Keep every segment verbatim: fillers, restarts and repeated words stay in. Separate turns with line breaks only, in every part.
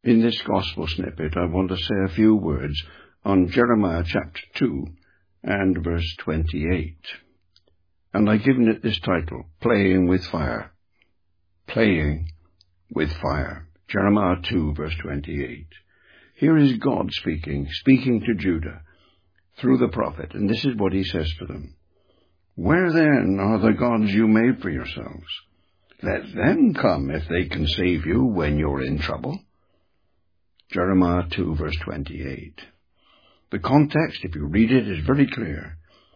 In this gospel snippet, I want to say a few words on Jeremiah chapter two and verse twenty-eight. And I've given it this title, Playing with Fire. Playing with Fire. Jeremiah two, verse twenty-eight. Here is God speaking, speaking to Judah through the prophet, and this is what he says to them. Where then are the gods you made for yourselves? Let them come if they can save you when you're in trouble. Jeremiah two, verse twenty-eight. The context, if you read it, is very clear.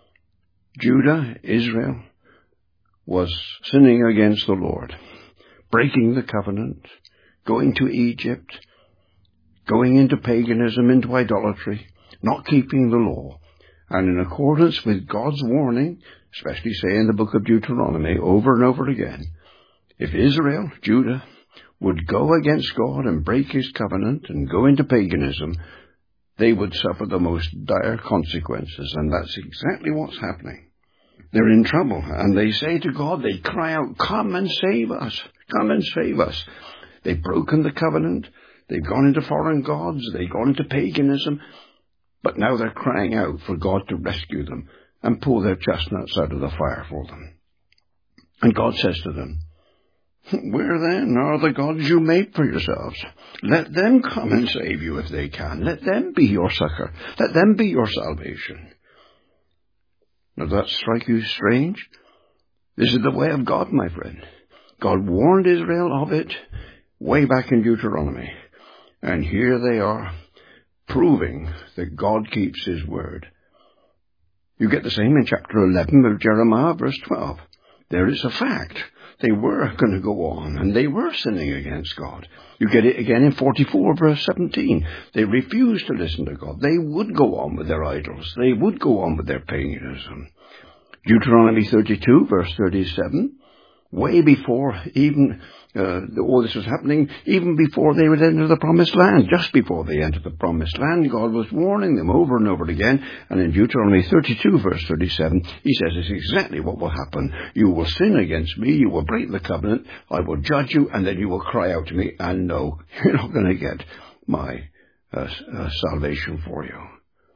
Judah, Israel, was sinning against the Lord, breaking the covenant, going to Egypt, going into paganism, into idolatry, not keeping the law. And in accordance with God's warning, especially say in the book of Deuteronomy over and over again, if Israel, Judah, would go against God and break his covenant and go into paganism, they would suffer the most dire consequences. And that's exactly what's happening. They're in trouble, and they say to God, they cry out, come and save us, come and save us. They've broken the covenant, they've gone into foreign gods, they've gone into paganism, but now they're crying out for God to rescue them and pull their chestnuts out of the fire for them. And God says to them, where then are the gods you made for yourselves? Let them come and save you if they can. Let them be your succor. Let them be your salvation. Now, does that strike you strange? This is the way of God, my friend. God warned Israel of it way back in Deuteronomy. And here they are, proving that God keeps his word. You get the same in chapter eleven of Jeremiah, verse twelve. There is a fact. They were going to go on, and they were sinning against God. You get it again in forty-four, verse seventeen. They refused to listen to God. They would go on with their idols. They would go on with their paganism. Deuteronomy thirty-two, verse thirty-seven. Way before even uh, all this was happening, even before they would enter the promised land, just before they entered the promised land, God was warning them over and over again. And in Deuteronomy thirty-two, verse thirty-seven, he says it's exactly what will happen. You will sin against me, you will break the covenant, I will judge you, and then you will cry out to me, and no, you're not going to get my uh, uh, salvation for you.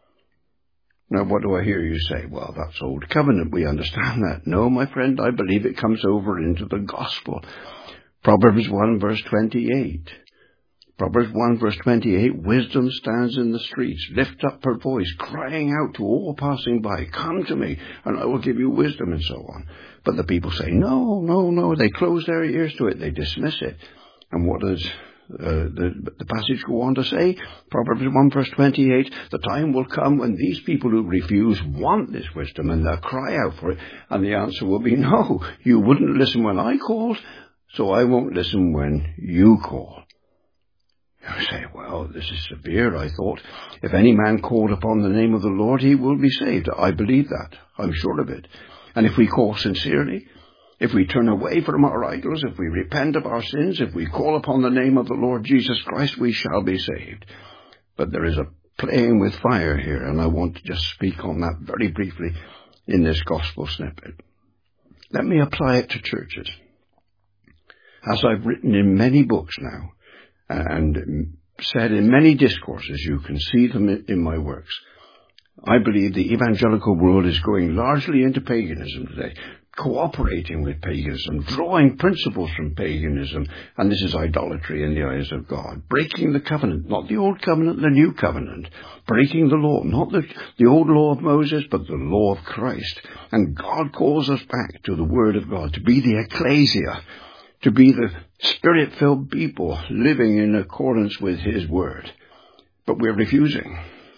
Now, what do I hear you say? Well, that's old covenant. We understand that. No, my friend, I believe it comes over into the gospel. Proverbs one, verse twenty-eight. Proverbs one, verse twenty-eight, wisdom stands in the streets. Lift up her voice, crying out to all passing by, come to me, and I will give you wisdom, and so on. But the people say, no, no, no. They close their ears to it. They dismiss it. And what does Uh, the, the passage go on to say, Proverbs one verse twenty-eight, the time will come when these people who refuse want this wisdom and they'll cry out for it, and the answer will be, no, you wouldn't listen when I called, so I won't listen when you call. You say, well, this is severe. I thought, if any man called upon the name of the Lord, he will be saved. I believe that. I'm sure of it. And if we call sincerely, if we turn away from our idols, if we repent of our sins, if we call upon the name of the Lord Jesus Christ, we shall be saved. But there is a playing with fire here, and I want to just speak on that very briefly in this gospel snippet. Let me apply it to churches. As I've written in many books now, and said in many discourses, you can see them in my works, I believe the evangelical world is going largely into paganism today, cooperating with paganism, drawing principles from paganism, and this is idolatry in the eyes of God. Breaking the covenant, not the old covenant, the new covenant. Breaking the law, not the, the old law of Moses, but the law of Christ. And God calls us back to the Word of God, to be the ecclesia, to be the Spirit-filled people living in accordance with His Word. But we're refusing.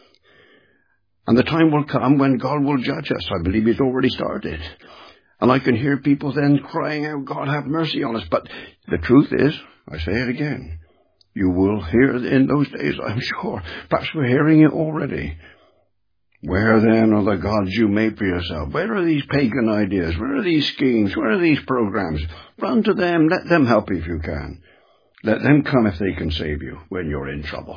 And the time will come when God will judge us. I believe it's already started. And I can hear people then crying out, God, have mercy on us. But the truth is, I say it again, you will hear in those days, I'm sure. Perhaps we're hearing it already. Where then are the gods you made for yourself? Where are these pagan ideas? Where are these schemes? Where are these programs? Run to them. Let them help you if you can. Let them come if they can save you when you're in trouble.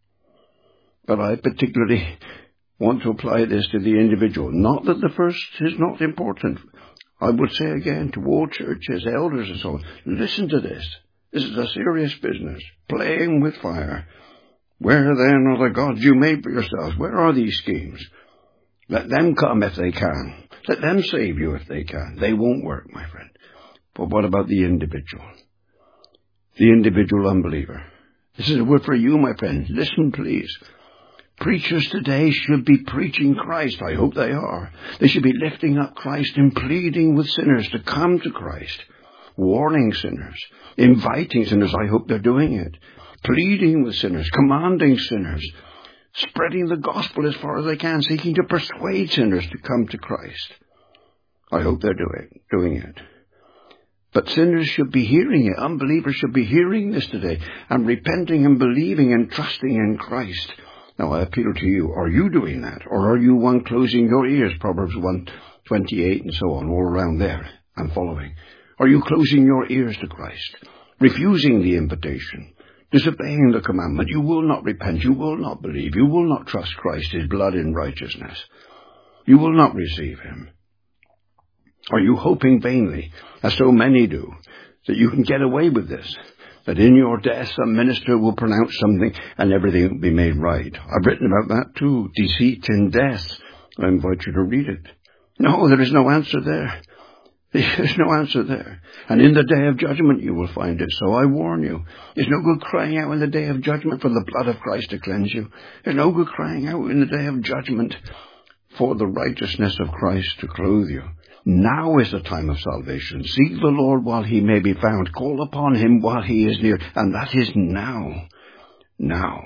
But I particularly want to apply this to the individual. Not that the first is not important. I would say again to all churches, elders and so on, listen to this. This is a serious business. Playing with fire. Where then are the gods you made for yourselves? Where are these schemes? Let them come if they can. Let them save you if they can. They won't work, my friend. But what about the individual? The individual unbeliever. This is a word for you, my friend. Listen, please. Preachers today should be preaching Christ. I hope they are. They should be lifting up Christ and pleading with sinners to come to Christ. Warning sinners. Inviting sinners. I hope they're doing it. Pleading with sinners. Commanding sinners. Spreading the gospel as far as they can. Seeking to persuade sinners to come to Christ. I hope they're doing, doing it. But sinners should be hearing it. Unbelievers should be hearing this today and repenting and believing and trusting in Christ. Now I appeal to you. Are you doing that? Or are you one closing your ears? Proverbs one twenty-eight and so on, all around there. I'm following. Are you closing your ears to Christ? Refusing the invitation? Disobeying the commandment? You will not repent. You will not believe. You will not trust Christ, his blood in righteousness. You will not receive him. Are you hoping vainly, as so many do, that you can get away with this? That in your death some minister will pronounce something and everything will be made right. I've written about that too. Deceit in death. I invite you to read it. No, there is no answer there. There's no answer there. And in the day of judgment you will find it. So I warn you. There's no good crying out in the day of judgment for the blood of Christ to cleanse you. There's no good crying out in the day of judgment for the righteousness of Christ to clothe you. Now is the time of salvation. Seek the Lord while he may be found. Call upon him while he is near. And that is now. Now.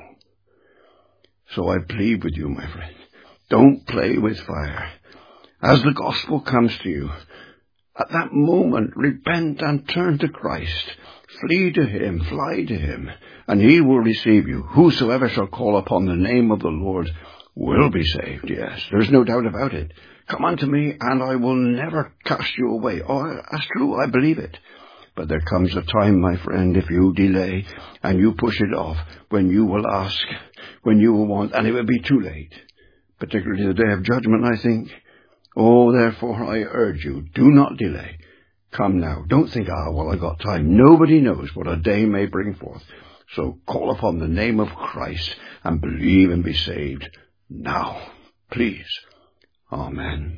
So I plead with you, my friend. Don't play with fire. As the gospel comes to you, at that moment, repent and turn to Christ. Flee to him, fly to him, and he will receive you. Whosoever shall call upon the name of the Lord will be saved. Yes, there's no doubt about it. Come unto me, and I will never cast you away. Oh, that's true, I believe it. But there comes a time, my friend, if you delay and you push it off, when you will ask, when you will want, and it will be too late. Particularly the day of judgment, I think. Oh, therefore I urge you, do not delay. Come now. Don't think, ah, well, I got time. Nobody knows what a day may bring forth. So call upon the name of Christ and believe and be saved now. Please. Amen.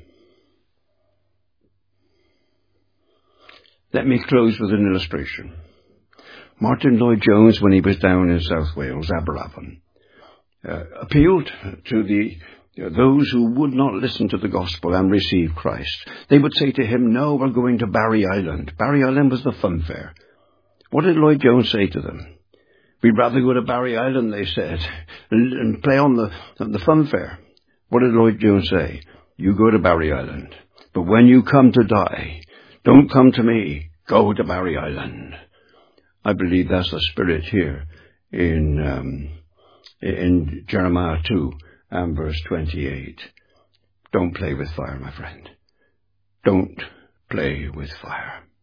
Let me close with an illustration. Martin Lloyd-Jones, when he was down in South Wales, Aberafon, uh, appealed to the uh, those who would not listen to the gospel and receive Christ. They would say to him, no, we're going to Barry Island. Barry Island was the fun fair. What did Lloyd-Jones say to them? We'd rather go to Barry Island, they said, and, and play on the, the fun fair. What did Lloyd-Jones say? You go to Barry Island. But when you come to die, don't come to me. Go to Barry Island. I believe that's the spirit here in um, in Jeremiah two and verse twenty-eight. Don't play with fire, my friend. Don't play with fire.